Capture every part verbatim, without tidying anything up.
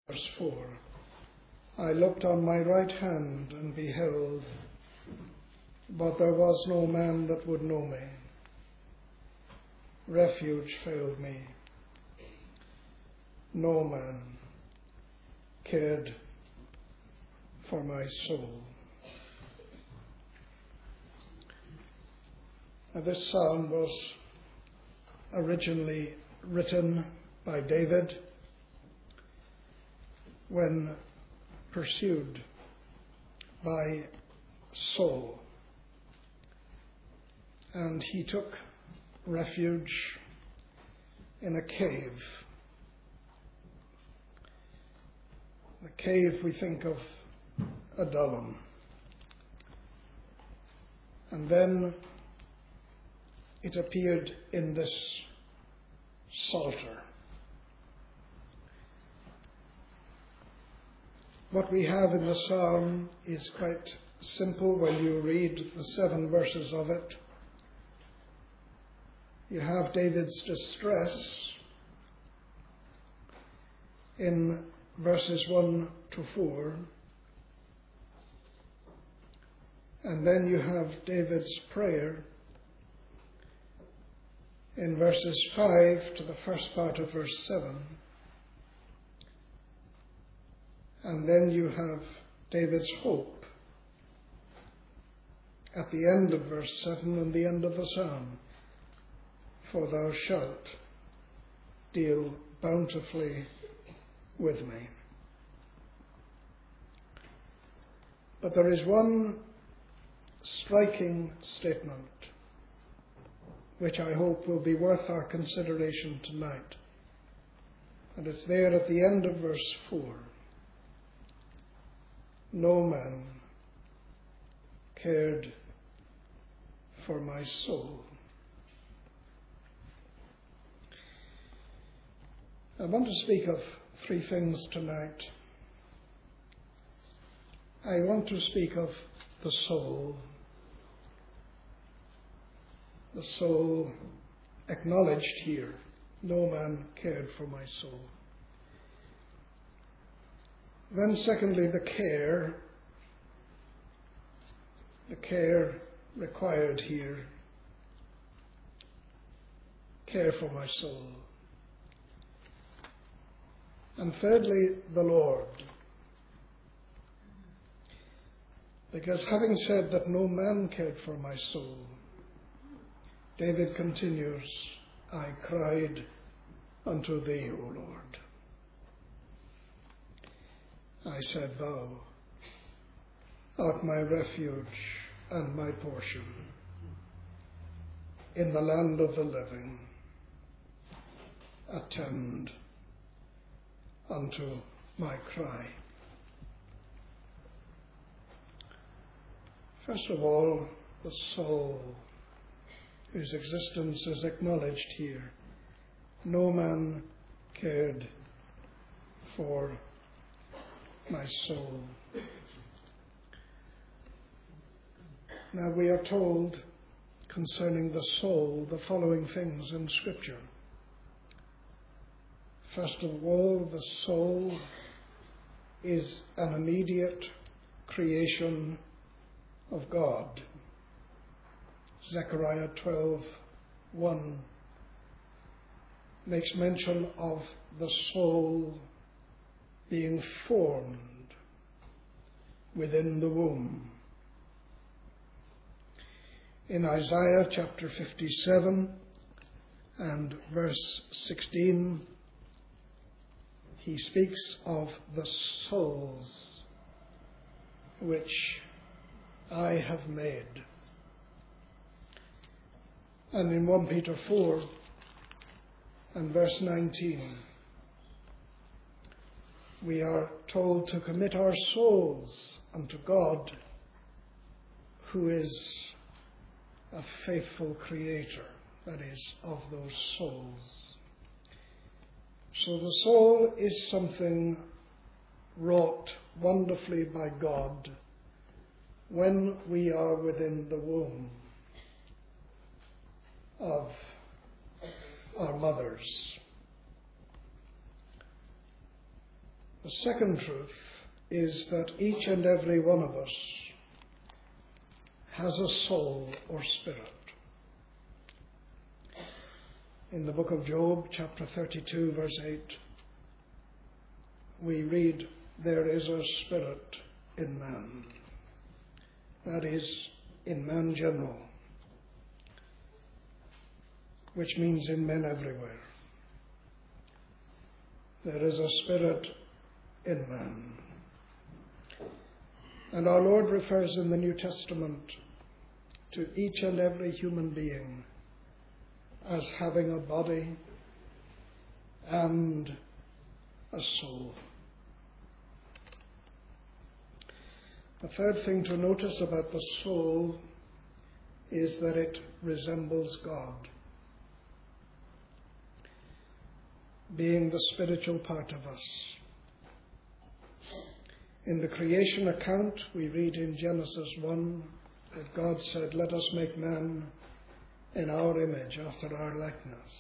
Verse four. I looked on my right hand and beheld, but there was no man that would know me. Refuge failed me. No man cared for my soul. Now, this psalm was originally written by David when pursued by Saul, and he took refuge in a cave. The cave, we think of Adullam. And then it appeared in this psalter. What we have in the psalm is quite simple when you read the seven verses of it. You have David's distress in verses one to four. And then you have David's prayer in verses five to the first part of verse seven. And then you have David's hope at the end of verse seven and the end of the psalm. For thou shalt deal bountifully with me. But there is one striking statement which I hope will be worth our consideration tonight. And it's there at the end of verse four. No man cared for my soul. I want to speak of three things tonight. I want to speak of the soul. The soul acknowledged here. No man cared for my soul. Then secondly, the care, the care required here, care for my soul. And thirdly, the Lord. Because having said that no man cared for my soul, David continues, I cried unto thee, O Lord. I said, thou art my refuge and my portion in the land of the living. Attend unto my cry. First of all, the soul, whose existence is acknowledged here. No man cared for my soul. Now we are told concerning the soul the following things in Scripture. First of all, the soul is an immediate creation of God. Zechariah twelve one makes mention of the soul being formed within the womb. In Isaiah chapter fifty-seven and verse sixteen, he speaks of the souls which I have made. And in First Peter four and verse nineteen, we are told to commit our souls unto God, who is a faithful creator, that is, of those souls. So the soul is something wrought wonderfully by God when we are within the womb of our mothers. The second truth is that each and every one of us has a soul or spirit. In the book of Job, chapter thirty-two, verse eight, we read, "There is a spirit in man." That is, in man general, which means in men everywhere. There is a spirit in man. And our Lord refers in the New Testament to each and every human being as having a body and a soul. The third thing to notice about the soul is that it resembles God, being the spiritual part of us. In the creation account, we read in Genesis one that God said, "Let us make man in our image, after our likeness."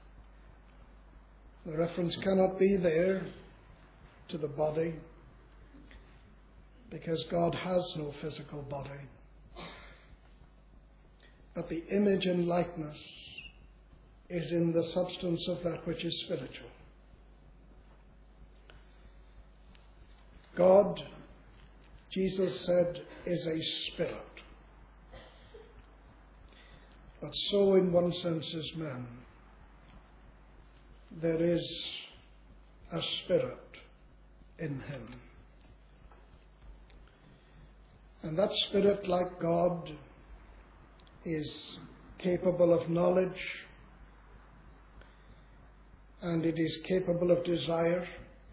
The reference cannot be there to the body, because God has no physical body. But the image and likeness is in the substance of that which is spiritual. God, Jesus said, is a spirit. But so in one sense is man. There is a spirit in him. And that spirit, like God, is capable of knowledge, and it is capable of desire,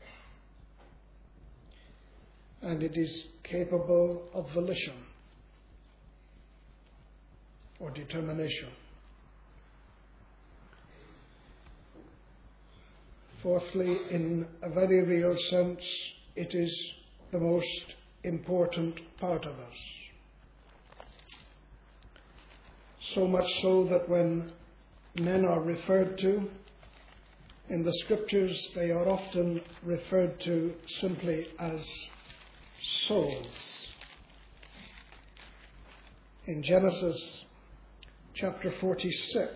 and it is capable of volition or determination. Fourthly, in a very real sense, it is the most important part of us. So much so that when men are referred to in the scriptures, they are often referred to simply as souls. In Genesis chapter forty-six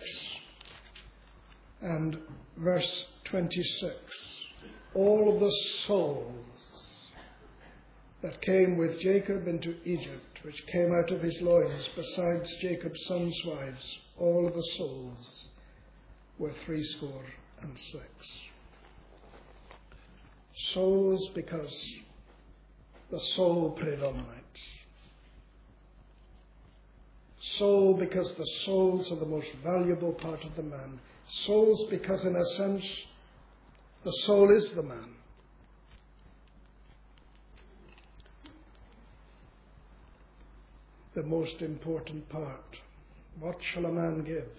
and verse twenty-six, all of the souls that came with Jacob into Egypt, which came out of his loins, besides Jacob's sons' wives, all of the souls were threescore and six. Souls, because the soul predominates. Soul, because the souls are the most valuable part of the man. Souls, because in a sense, the soul is the man. The most important part. What shall a man give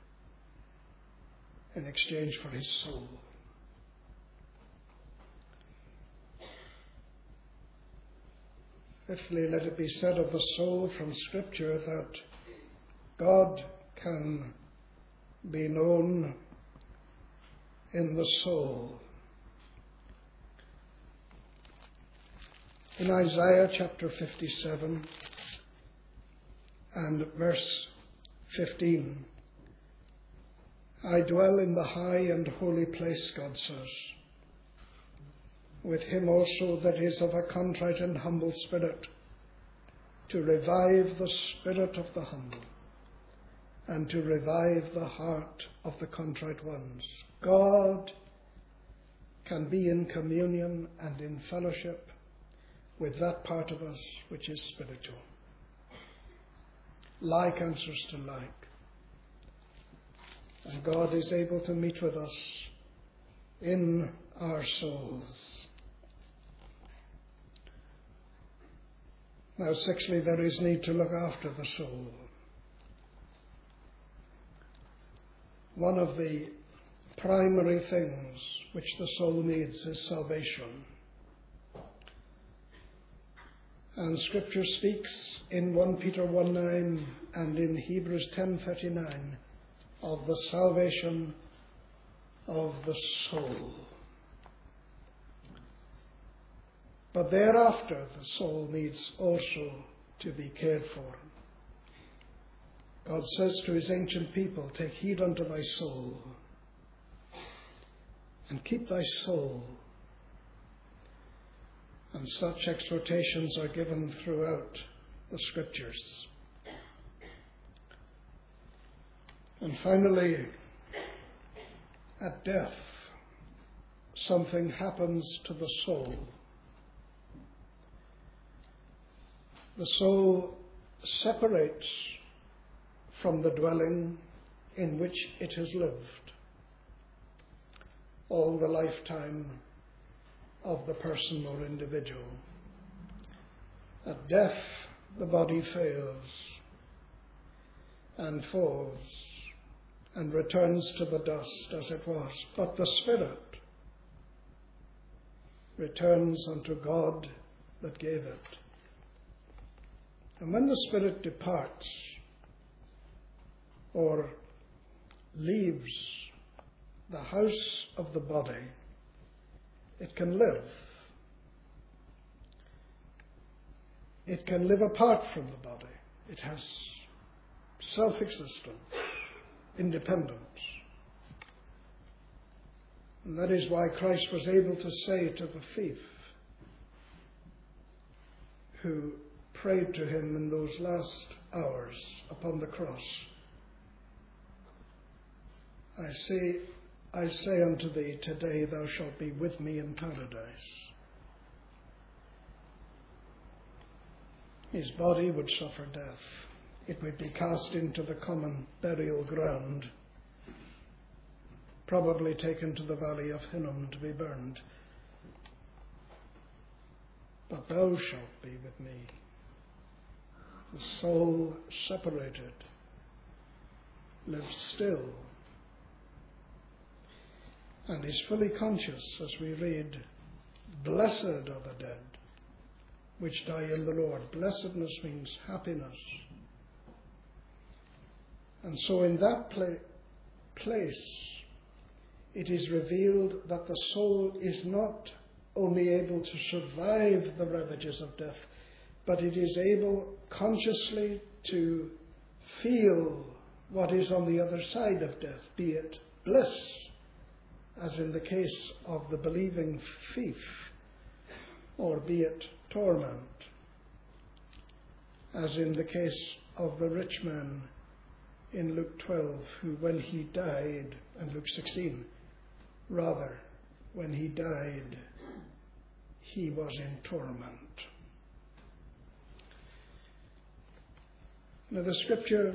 in exchange for his soul? Fifthly, let it be said of the soul from Scripture that God can be known in the soul. In Isaiah chapter fifty-seven and verse fifteen, "I dwell in the high and holy place," God says, "with him also that is of a contrite and humble spirit, to revive the spirit of the humble, and to revive the heart of the contrite ones." God can be in communion and in fellowship with that part of us which is spiritual. Like answers to like. And God is able to meet with us in our souls. Now, sixthly, there is need to look after the soul. One of the primary things which the soul needs is salvation. And Scripture speaks in First Peter one nine and in Hebrews ten thirty-nine of the salvation of the soul. But thereafter, the soul needs also to be cared for. God says to his ancient people, take heed unto thy soul, and keep thy soul. And such exhortations are given throughout the Scriptures. And finally, at death, something happens to the soul. The soul separates from the dwelling in which it has lived all the lifetime of the person or individual. At death, the body fails and falls and returns to the dust as it was, but the spirit returns unto God that gave it. And when the spirit departs or leaves the house of the body, it can live. It can live apart from the body. It has self-existence, independence. And that is why Christ was able to say to the thief who prayed to him in those last hours upon the cross, I say, I say unto thee, today thou shalt be with me in paradise. His body would suffer death. It would be cast into the common burial ground, probably taken to the valley of Hinnom to be burned. But thou shalt be with me. The soul separated lives still and is fully conscious as we read, blessed are the dead which die in the Lord. Blessedness means happiness. And so in that pla- place, it is revealed that the soul is not only able to survive the ravages of death, but it is able consciously to feel what is on the other side of death, be it bliss, as in the case of the believing thief, or be it torment, as in the case of the rich man in Luke twelve, who when he died, and Luke sixteen, rather, when he died, he was in torment. Now the Scripture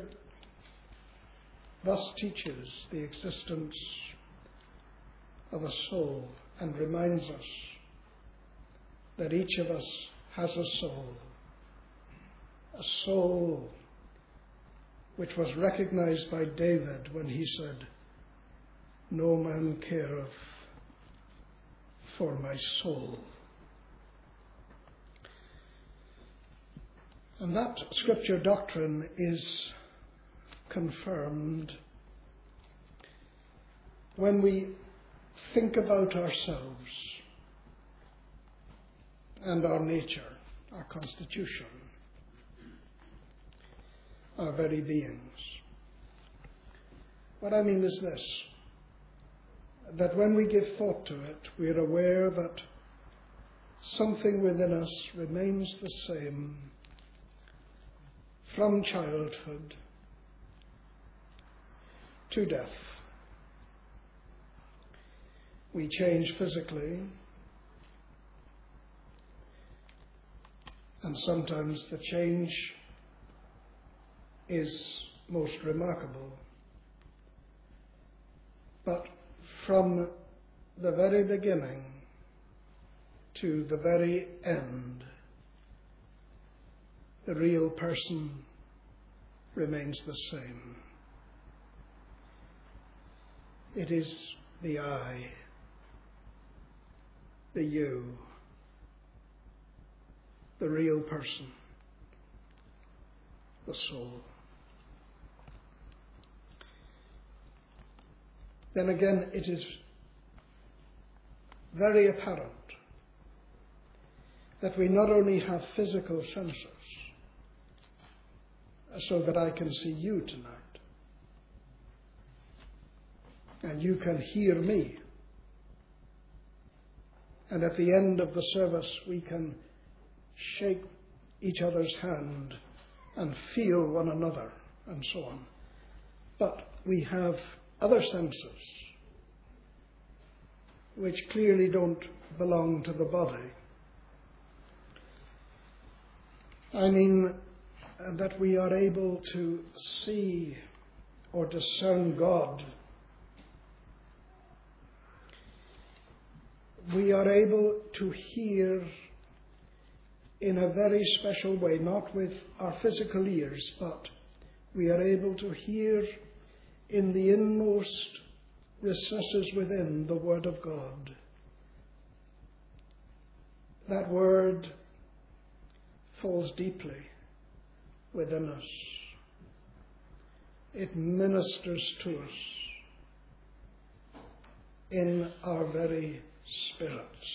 thus teaches the existence of a soul and reminds us that each of us has a soul, a soul which was recognized by David when he said, no man careth for my soul. And that Scripture doctrine is confirmed when we think about ourselves and our nature, our constitution, our very beings. What I mean is this, that when we give thought to it, we are aware that something within us remains the same from childhood to death. We change physically, and sometimes the change is most remarkable. But from the very beginning to the very end, the real person remains the same. It is the I, the you, the real person, the soul. Then again, it is very apparent that we not only have physical senses, so that I can see you tonight, and you can hear me, and at the end of the service we can shake each other's hand and feel one another and so on. But we have other senses which clearly don't belong to the body. I mean that we are able to see or discern God. We are able to hear in a very special way, not with our physical ears, but we are able to hear in the inmost recesses within the Word of God. That Word falls deeply within us. It ministers to us in our very spirits.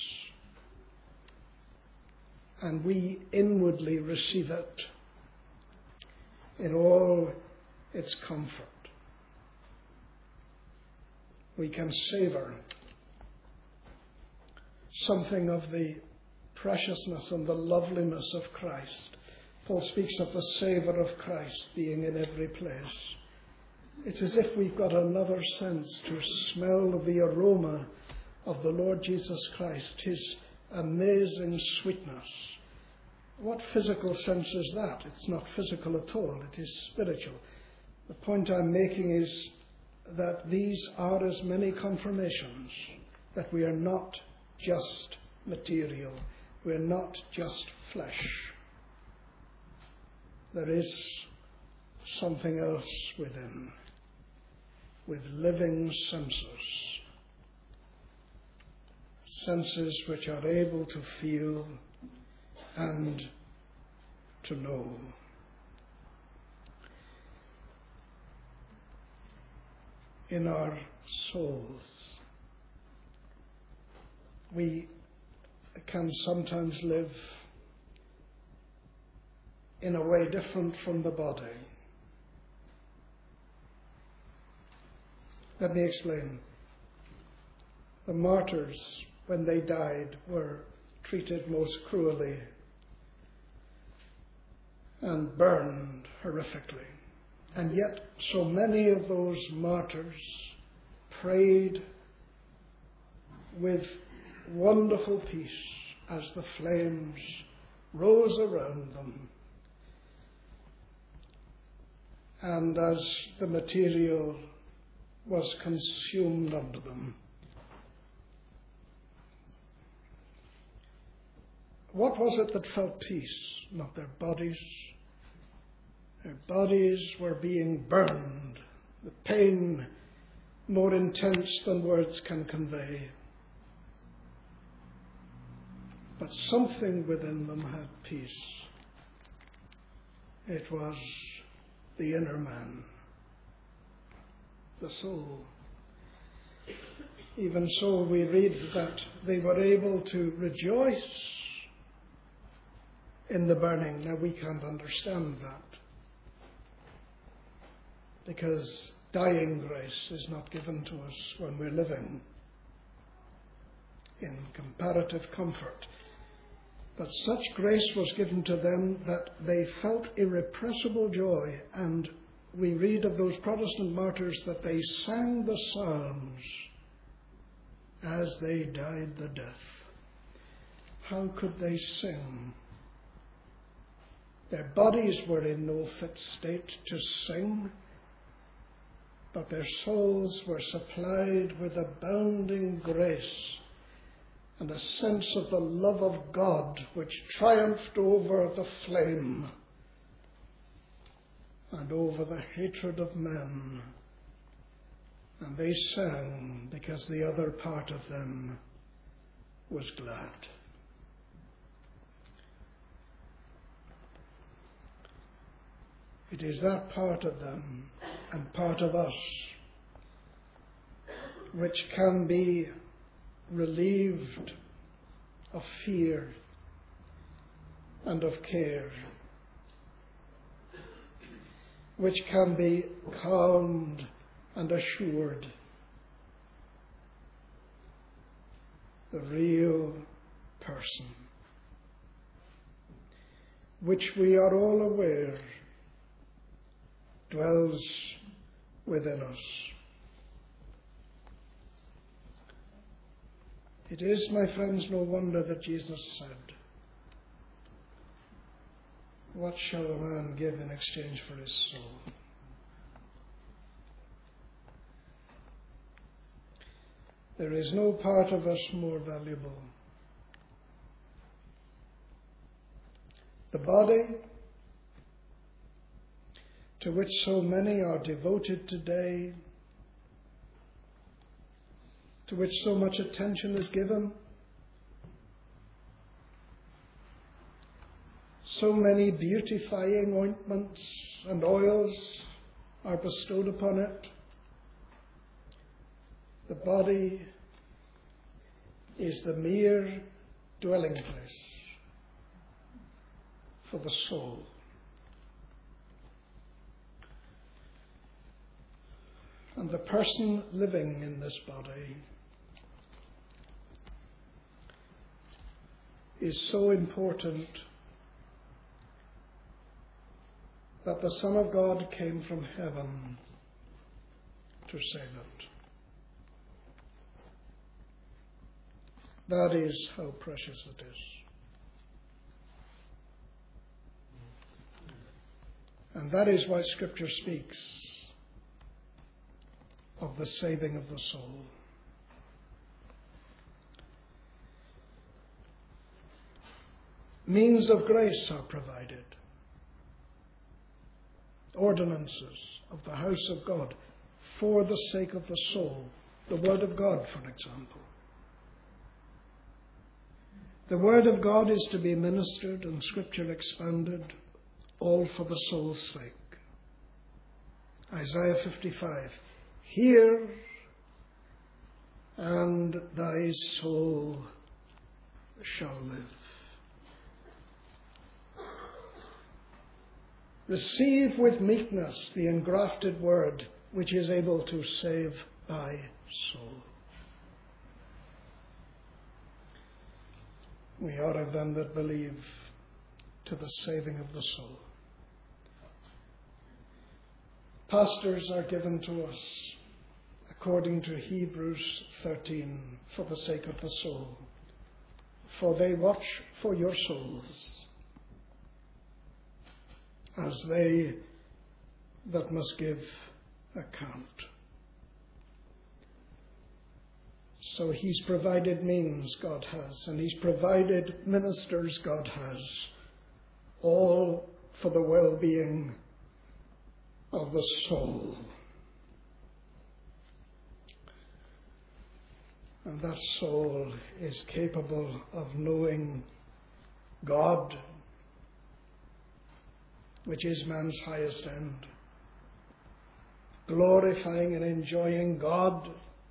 And we inwardly receive it in all its comfort. We can savor something of the preciousness and the loveliness of Christ. Paul speaks of the savour of Christ being in every place. It's as if we've got another sense to smell the aroma of the Lord Jesus Christ, his amazing sweetness. What physical sense is that? It's not physical at all, it is spiritual. The point I'm making is that these are as many confirmations that we are not just material, we're not just flesh. There is something else within, with living senses. Senses which are able to feel and to know. In our souls, we can sometimes live in a way different from the body. Let me explain. The martyrs, when they died, were treated most cruelly and burned horrifically. And yet so many of those martyrs prayed with wonderful peace as the flames rose around them and as the material was consumed under them. What was it that felt peace? Not their bodies. Their bodies were being burned, the pain more intense than words can convey. But something within them had peace. It was the inner man, the soul. Even so, we read that they were able to rejoice in the burning. Now, we can't understand that, because dying grace is not given to us when we're living in comparative comfort. But such grace was given to them that they felt irrepressible joy. And we read of those Protestant martyrs that they sang the psalms as they died the death. How could they sing? Their bodies were in no fit state to sing, but their souls were supplied with abounding grace and a sense of the love of God which triumphed over the flame and over the hatred of men. And they sang because the other part of them was glad. It is that part of them and part of us which can be relieved of fear and of care, which can be calmed and assured. The real person, which we are all aware dwells within us. It is, my friends, no wonder that Jesus said, "What shall a man give in exchange for his soul?" There is no part of us more valuable. The body, to which so many are devoted today, to which so much attention is given, so many beautifying ointments and oils are bestowed upon it. The body is the mere dwelling place for the soul. And the person living in this body is so important that the Son of God came from heaven to save it. That is how precious it is. And that is why Scripture speaks of the saving of the soul. Means of grace are provided. Ordinances of the house of God for the sake of the soul. The Word of God, for example. The Word of God is to be ministered and Scripture expanded, all for the soul's sake. Isaiah fifty-five, "Hear, and thy soul shall live." Receive with meekness the engrafted Word, which is able to save thy soul. We are of them that believe to the saving of the soul. Pastors are given to us, according to Hebrews thirteen, for the sake of the soul. For they watch for your souls, as they that must give account. So he's provided means, God has, and he's provided ministers, God has, all for the well-being of the soul. And that soul is capable of knowing God, which is man's highest end, glorifying and enjoying God,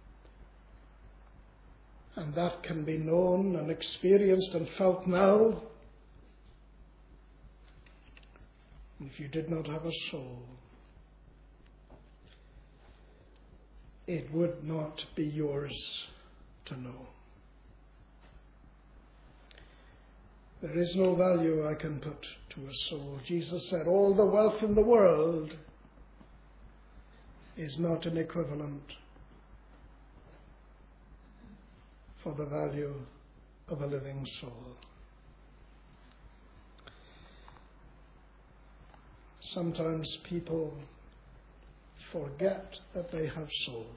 and that can be known and experienced and felt now. If you did not have a soul, it would not be yours to know. There is no value I can put to a soul. Jesus said, all the wealth in the world is not an equivalent for the value of a living soul. Sometimes people forget that they have souls.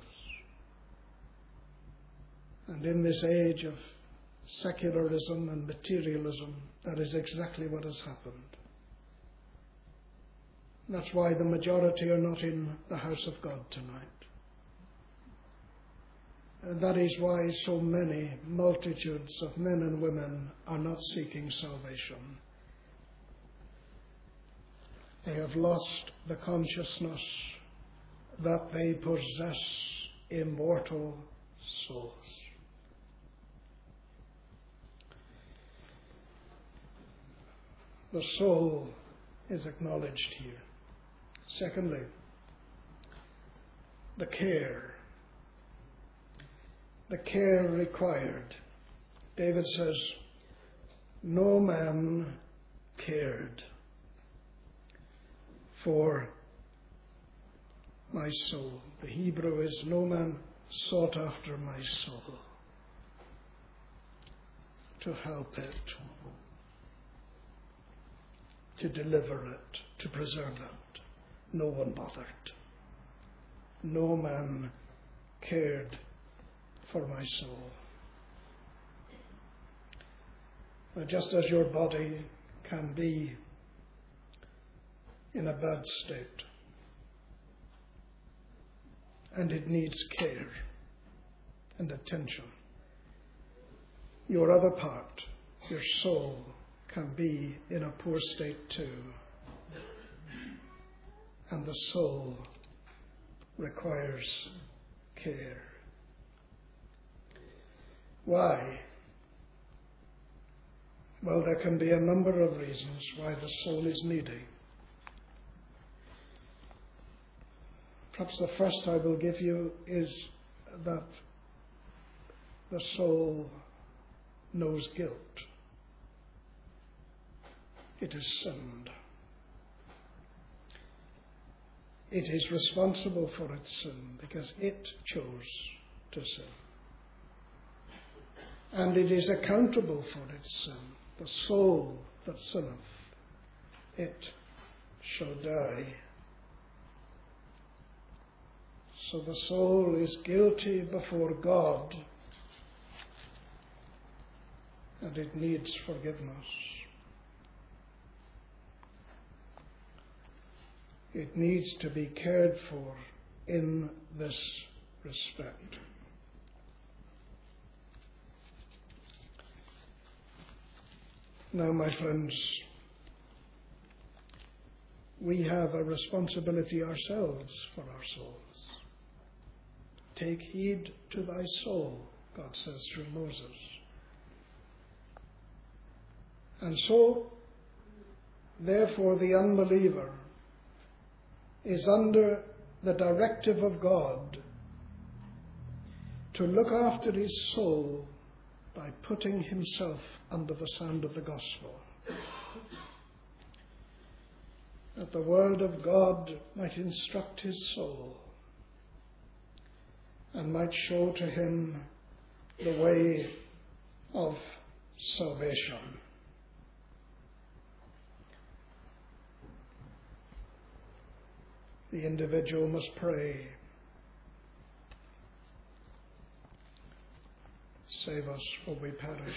And in this age of secularism and materialism, that is exactly what has happened. That's why the majority are not in the house of God tonight. And that is why so many multitudes of men and women are not seeking salvation. They have lost the consciousness that they possess immortal souls. the soul is acknowledged here. Secondly, the care. The care required. David says, no man cared for my soul. The Hebrew is, no man sought after my soul to help it, to deliver it, to preserve it. No one bothered. No man cared for my soul. Now, just as your body can be in a bad state, and it needs care and attention, your other part, your soul, can be in a poor state too. And the soul requires care. Why? Well, there can be a number of reasons why the soul is needy. Perhaps the first I will give you is that the soul knows guilt. It has sinned. It is responsible for its sin because it chose to sin. And it is accountable for its sin. The soul that sinneth, it shall die. So the soul is guilty before God, and it needs forgiveness. It needs to be cared for in this respect. Now, my friends, we have a responsibility ourselves for our souls. Take heed to thy soul, God says through Moses. And so, therefore, the unbeliever is under the directive of God to look after his soul by putting himself under the sound of the gospel, that the word of God might instruct his soul and might show to him the way of salvation. The individual must pray, save us for we perish,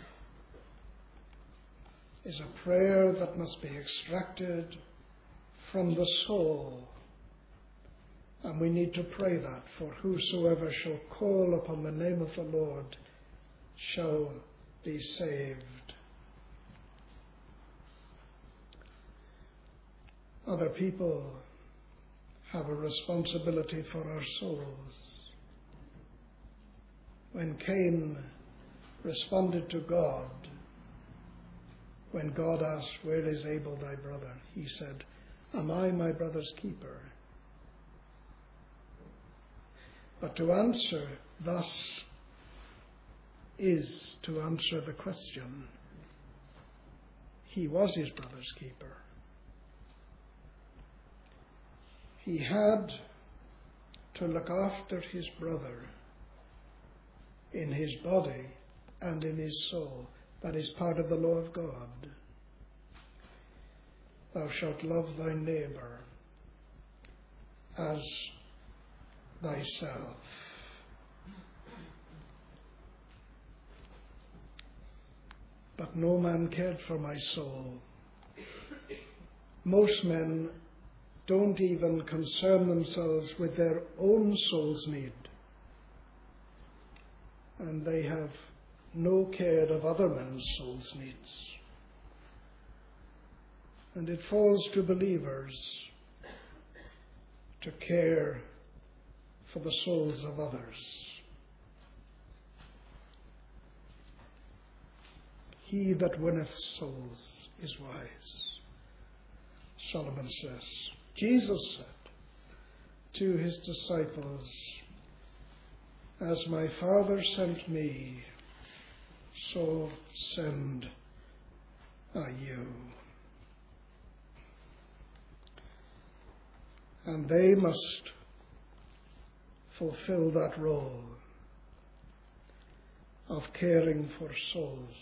is a prayer that must be extracted from the soul. And we need to pray that, for whosoever shall call upon the name of the Lord shall be saved. Other people have a responsibility for our souls. When Cain responded to God, when God asked, where is Abel thy brother? He said, am I my brother's keeper? But to answer thus is to answer the question. He was his brother's keeper. He had to look after his brother in his body and in his soul. That is part of the law of God. Thou shalt love thy neighbor as thyself. But no man cared for my soul. Most men don't even concern themselves with their own soul's need. And they have no care of other men's soul's needs. And it falls to believers to care for the souls of others. he that winneth souls is wise. Solomon says. Jesus said to his disciples, as my Father sent me, so send I you. And they must fulfill that role of caring for souls.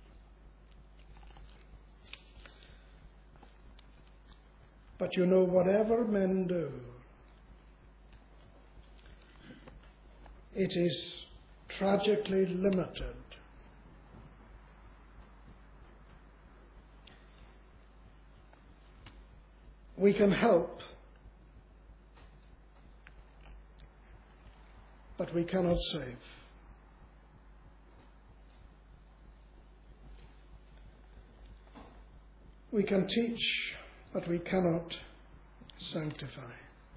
But you know, whatever men do, it is tragically limited. We can help, but we cannot save. We can teach, but we cannot sanctify.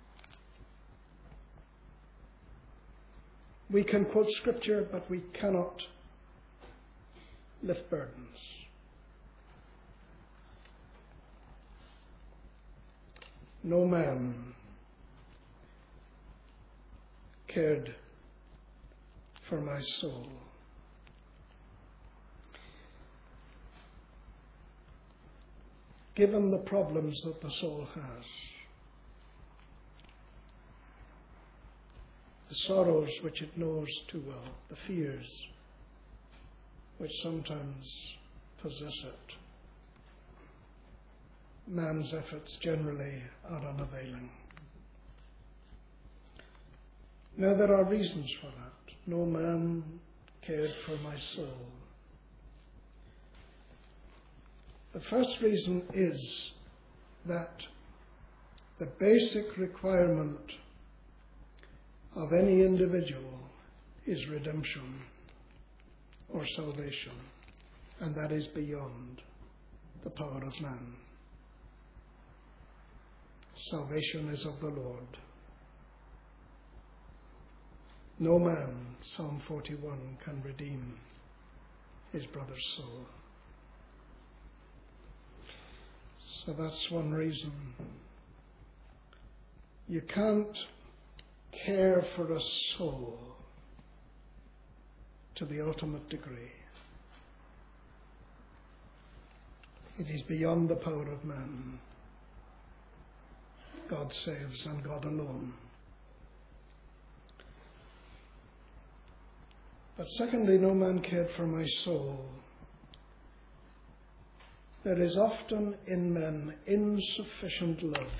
We can quote scripture, but we cannot lift burdens. No man cared for my soul. Given the problems that the soul has, the sorrows which it knows too well, the fears which sometimes possess it, man's efforts generally are unavailing. Now there are reasons for that. No man cared for my soul. The first reason is that the basic requirement of any individual is redemption or salvation, and that is beyond the power of man. Salvation is of the Lord. No man, Psalm forty-one, can redeem his brother's soul. So that's one reason. You can't care for a soul to the ultimate degree. It is beyond the power of man. God saves, and God alone. But secondly, no man cared for my soul. There is often in men insufficient love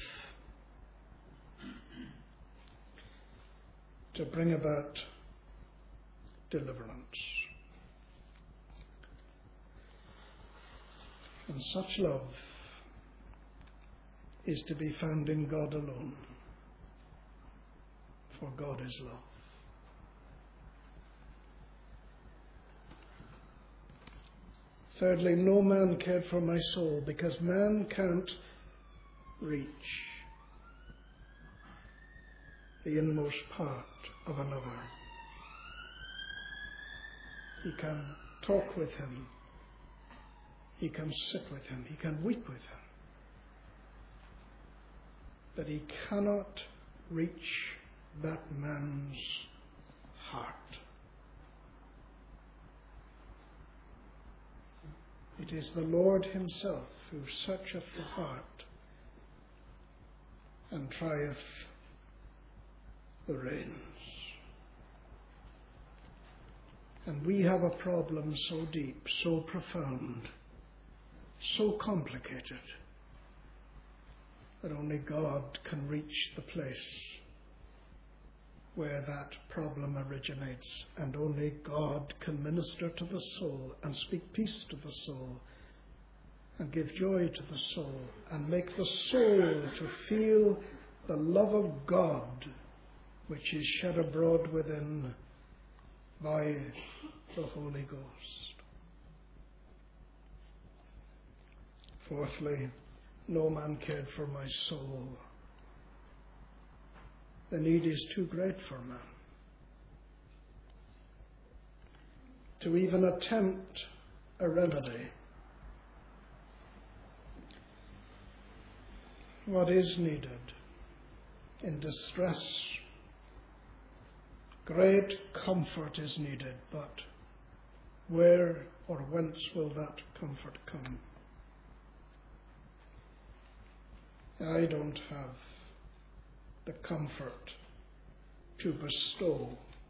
to bring about deliverance. And such love is to be found in God alone, for God is love. Thirdly, no man cared for my soul, because man can't reach the inmost part of another. He can talk with him, he can sit with him, he can weep with him, but he cannot reach that man's heart. It is the Lord himself who searcheth the heart and trieth the reins. And we have a problem so deep, so profound, so complicated, that only God can reach the place where that problem originates, and only God can minister to the soul and speak peace to the soul and give joy to the soul and make the soul to feel the love of God which is shed abroad within by the Holy Ghost. Fourthly, no man cared for my soul. The need is too great for man to even attempt a remedy. What is needed in distress? Great comfort is needed, but where or whence will that comfort come? I don't have the comfort to bestow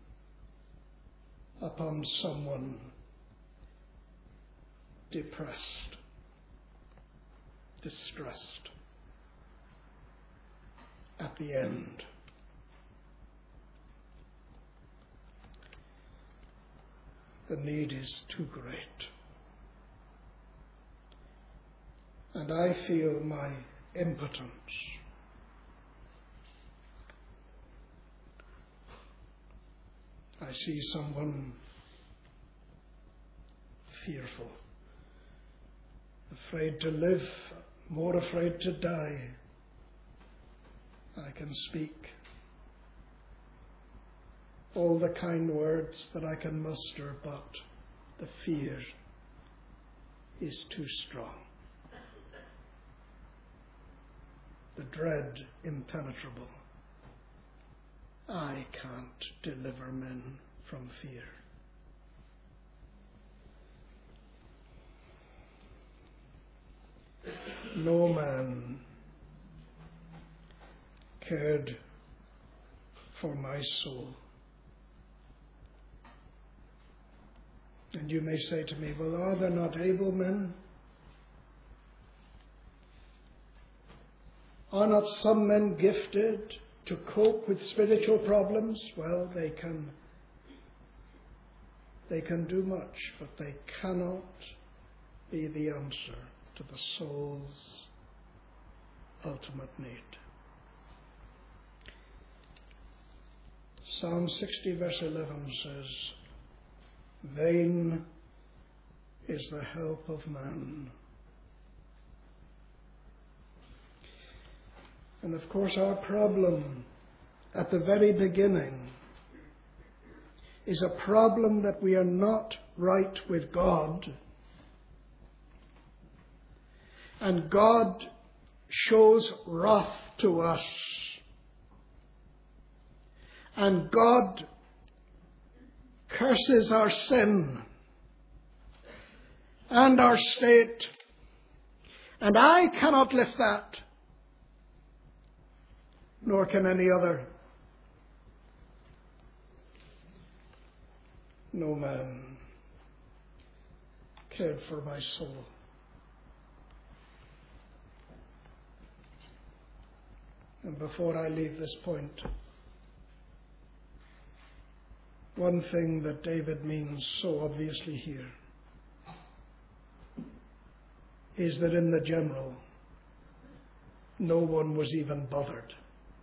upon someone depressed, distressed, at the end. The need is too great. And I feel my impotence. I see someone fearful, afraid to live, more afraid to die. I can speak all the kind words that I can muster, but the fear is too strong. The dread impenetrable. I can't deliver men from fear. No man cared for my soul. And you may say to me, well, are there not able men? Are not some men gifted to cope with spiritual problems? Well, they can, they can do much, but they cannot be the answer to the soul's ultimate need. Psalm sixty verse eleven says, vain is the help of man. And of course our problem at the very beginning is a problem that we are not right with God. And God shows wrath to us. And God curses our sin and our state. And I cannot lift that, nor can any other. No man cared for my soul. And before I leave this point, one thing that David means so obviously here is that in the general, no one was even bothered.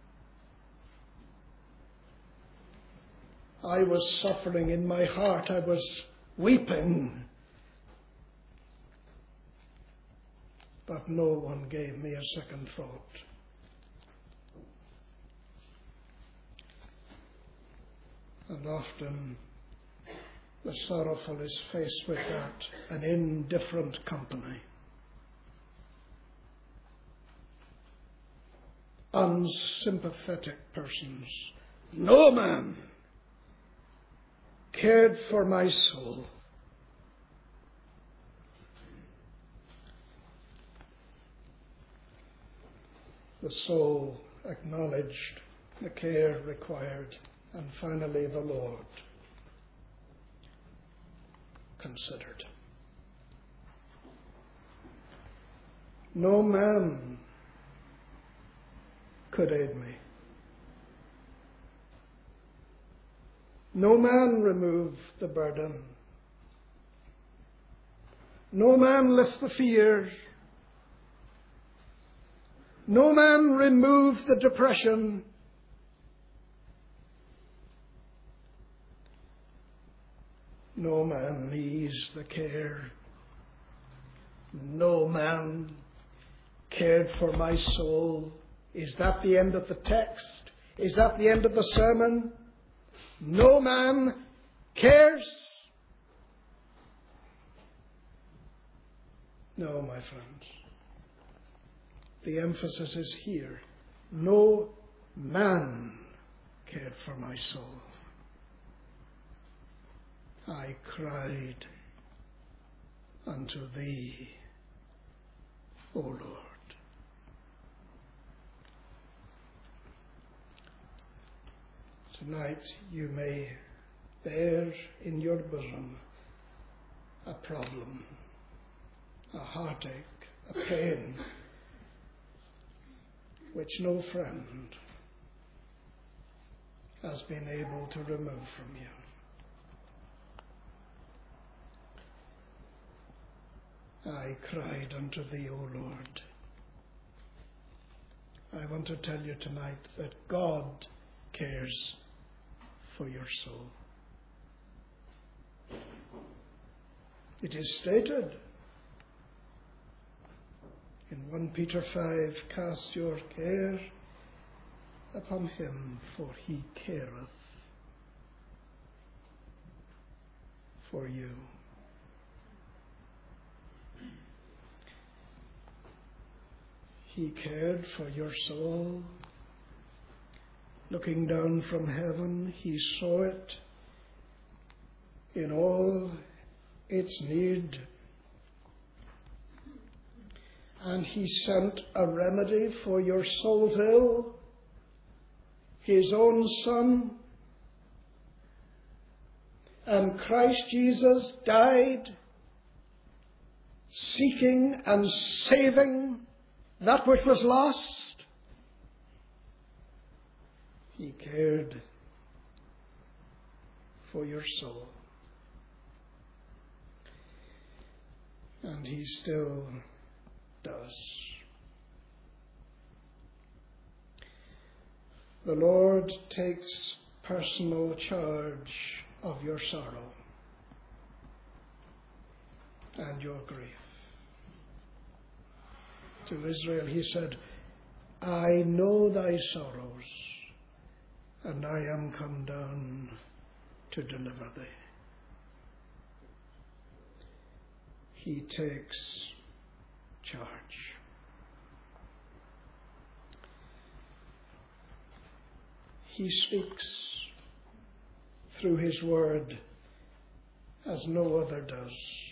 I was suffering in my heart. I was weeping. But no one gave me a second thought. And often the sorrowful is faced with that, an indifferent company. Unsympathetic persons. No man cared for my soul. The soul acknowledged the care required. And finally, the Lord considered. No man could aid me. No man remove the burden. No man lift the fear. No man remove the depression. No man ease the care. No man cared for my soul. Is that the end of the text? Is that the end of the sermon? No man cares. No, my friends. The emphasis is here. No man cared for my soul. I cried unto thee, O Lord. Tonight you may bear in your bosom a problem, a heartache, a pain, which no friend has been able to remove from you. I cried unto thee, O Lord. I want to tell you tonight that God cares for your soul. It is stated in First Peter five, cast your care upon him, for he careth for you. He cared for your soul. Looking down from heaven, he saw it in all its need, and he sent a remedy for your soul's ill, his own Son. And Christ Jesus died seeking and saving that which was lost. He cared for your soul. And he still does. The Lord takes personal charge of your sorrow and your grief. To Israel he said, I know thy sorrows, and I am come down to deliver thee. He takes charge. He speaks through his word as no other does,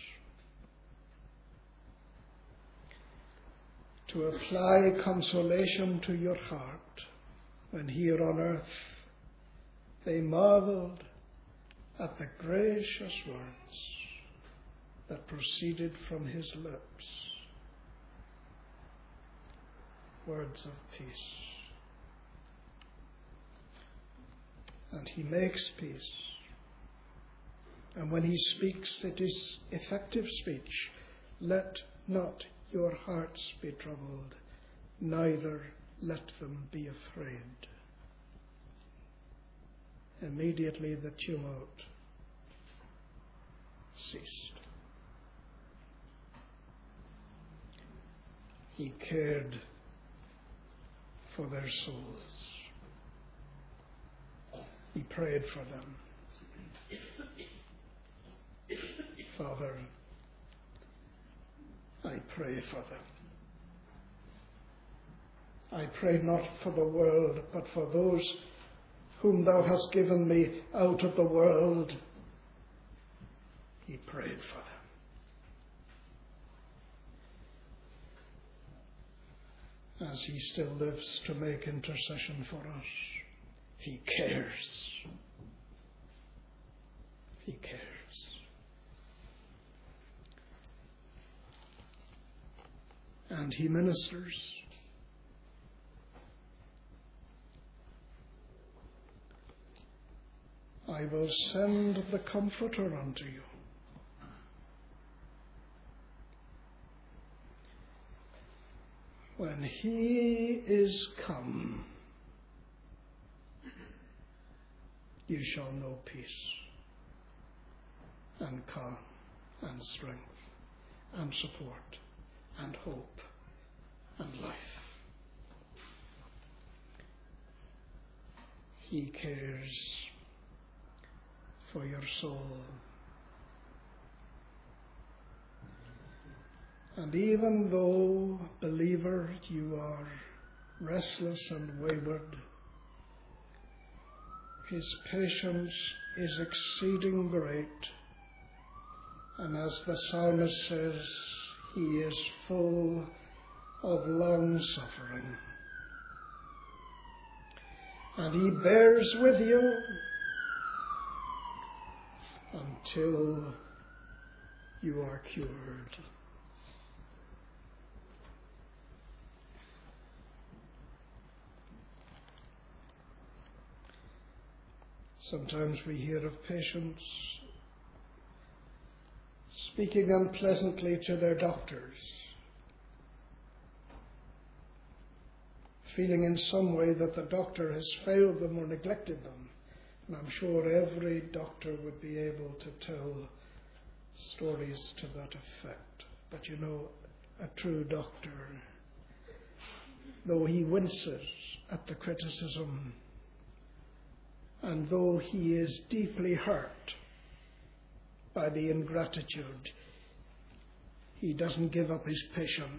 to apply consolation to your heart when here on earth they marveled at the gracious words that proceeded from his lips, words of peace. And he makes peace. And when he speaks, it is effective speech. Let not your hearts be troubled, neither let them be afraid. Immediately the tumult ceased. He cared for their souls. He prayed for them. Father, I pray for them. I pray not for the world, but for those whom thou hast given me out of the world. He prayed for them. As he still lives to make intercession for us, he cares. He cares. And he ministers. I will send the Comforter unto you. When he is come, you shall know peace and calm and strength and support and hope and life. He cares for your soul. And even though, believer, you are restless and wayward, his patience is exceeding great. And as the psalmist says, he is full of long suffering. And he bears with you until you are cured. Sometimes we hear of patients speaking unpleasantly to their doctors, feeling in some way that the doctor has failed them or neglected them. And I'm sure every doctor would be able to tell stories to that effect. But you know, a true doctor, though he winces at the criticism, and though he is deeply hurt by the ingratitude, he doesn't give up his patient.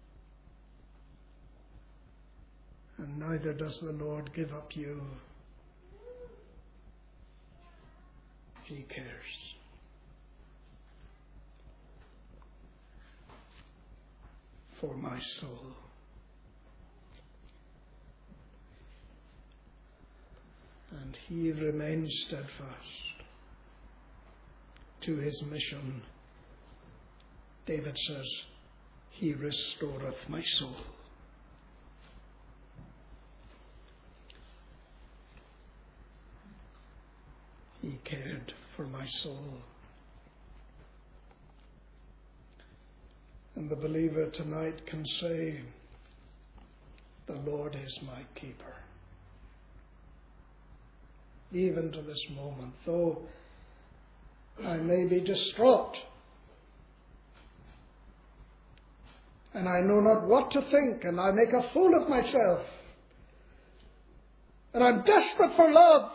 And neither does the Lord give up you. He cares. For my soul. And he remains steadfast to his mission. David says, he restoreth my soul. He cared for my soul. And the believer tonight can say, the Lord is my keeper. Even to this moment, though I may be distraught, and I know not what to think, and I make a fool of myself, and I'm desperate for love,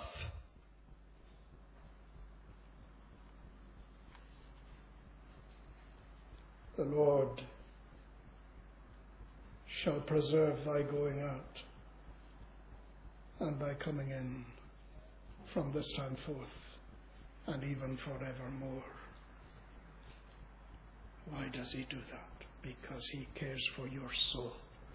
the Lord shall preserve thy going out and thy coming in from this time forth and even forevermore. Why does he do that? Because he cares for your soul.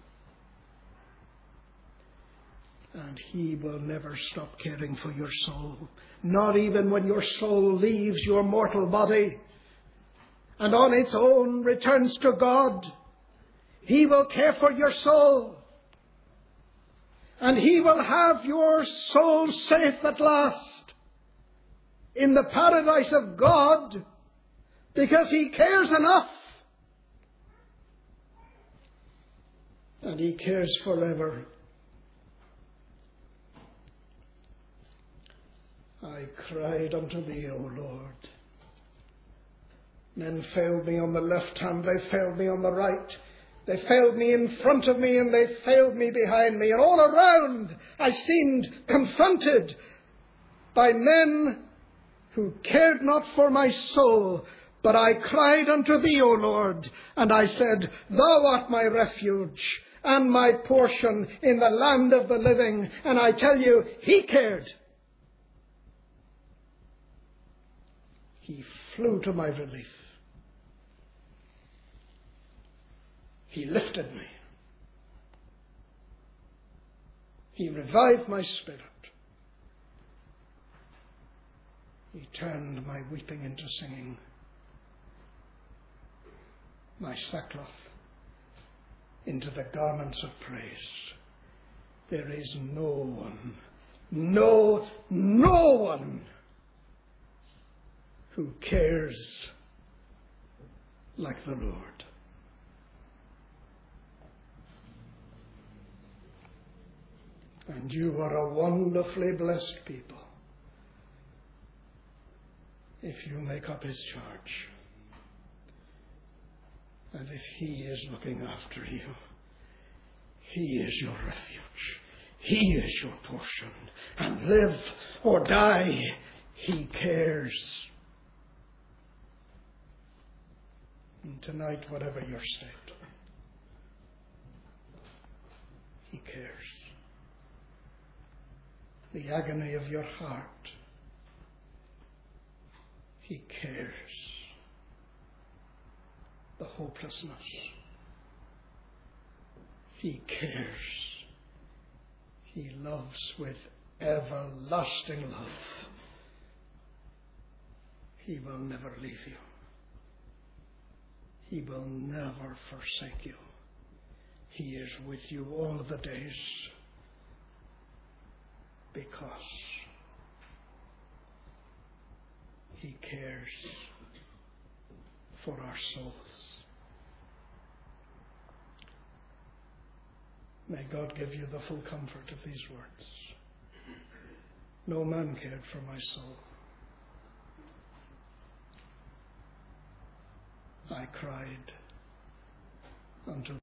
And he will never stop caring for your soul, not even when your soul leaves your mortal body and on its own returns to God. He will care for your soul. And he will have your soul safe at last in the paradise of God, because he cares enough. And he cares forever. I cried unto thee, O Lord. Men failed me on the left hand, they failed me on the right. They failed me in front of me and they failed me behind me. And all around I seemed confronted by men who cared not for my soul. But I cried unto thee, O Lord, and I said, thou art my refuge and my portion in the land of the living. And I tell you, he cared. He flew to my relief. He lifted me. He revived my spirit. He turned my weeping into singing, my sackcloth into the garments of praise. There is no one, no, no one who cares like the Lord. And you are a wonderfully blessed people if you make up his charge. And if he is looking after you, he is your refuge. He is your portion. And live or die, he cares. And tonight, whatever your state, he cares. The agony of your heart, he cares. The hopelessness, he cares. He loves with everlasting love. He will never leave you. He will never forsake you. He is with you all the days because he cares for our souls. May God give you the full comfort of these words. No man cared for my soul. I cried unto